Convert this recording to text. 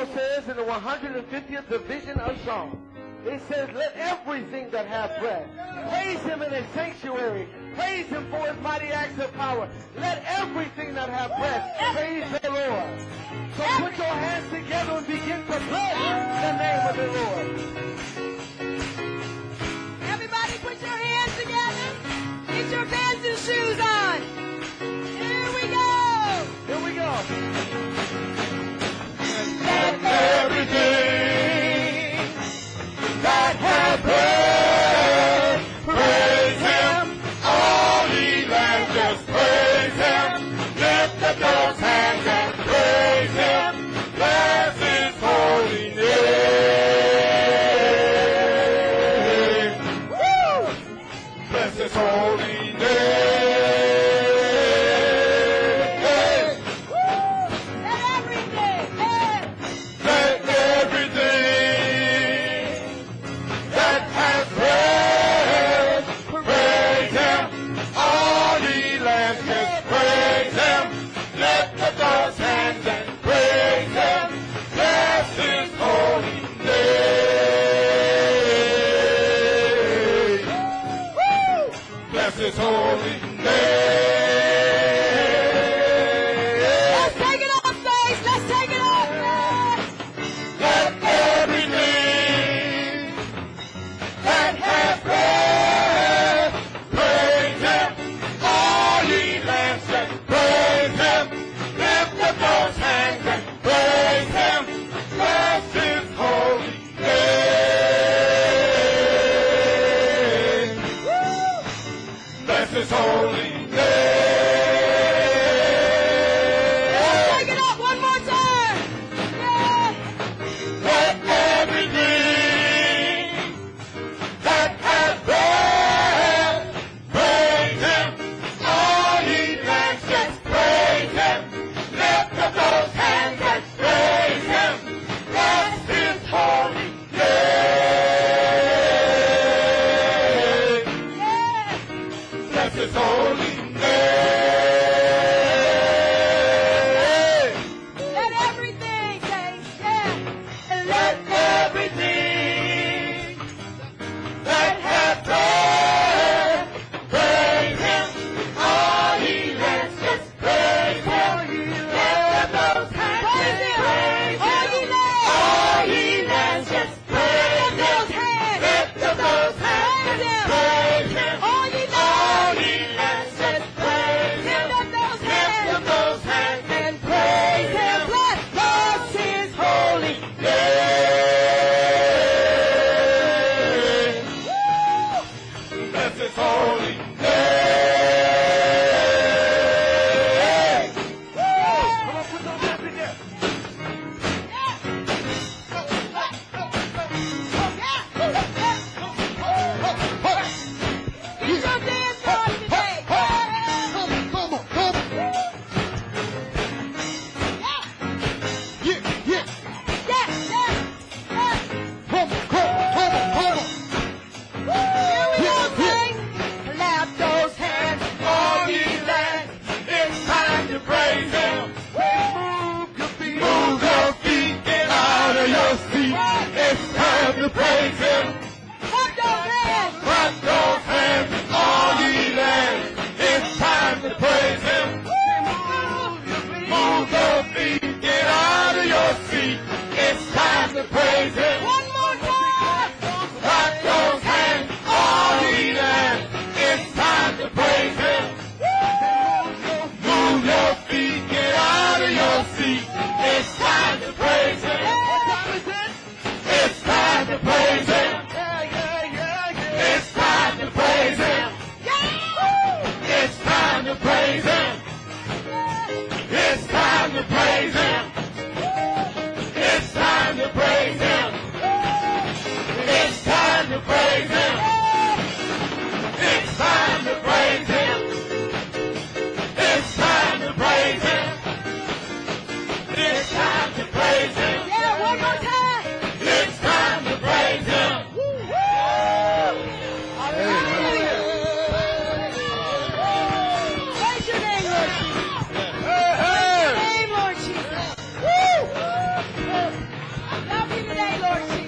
Bible says in the 150th division of Psalms, it says, let everything that have breath praise him in his sanctuary. Praise him for his mighty acts of power. Let everything that have breath praise the Lord. So put your hands together and begin to bless the name of the Lord. Everybody put your hands together. Get your dancing shoes on. Here we go. Here we go. Let everything that hath breath praise him. All ye lands just praise him. Lift up those hands and praise him. Bless his holy name. Woo! Bless his holy name. His holy name. Let's take it up, Faith. Let's take it up. Let everything that hath breath praise him. All ye lands just praise him. Lift up those hands and praise him. Bless his holy name. Bless his holy name. Let's take it up one more time. Yeah. Let everything that hath breath praise him. All ye lands just praise him. Lift up those hands and praise him. Bless his holy name. Bless his holy name. Let everything say, yeah. Let everything that hath breath praise him. All ye lands just praise him. Lift up those hands and praise him. All ye lands just praise him. Lift up those hands and praise him. All ye lands just praise him. Lift up those hands and praise him. Bless his holy name. Bless his holy name. Come on, put those hands together. Get your dance on today. Here we go, Faith. Clap those hands, all ye lands. It's time to praise him. Move your feet, get out of your seat. It's time to praise him. Clap those hands. Clap those hands, all ye lands. It's time to praise him. Move your feet, get out of your seat. It's time to praise him. One more time. Clap those hands, all ye lands. It's time to praise him. Move your feet, get out of your seat. It's time to praise him. It's time to praise him. It's time to praise him. It's time to praise him. It's time to praise him. It's time to praise him. Love you today, Lord Jesus.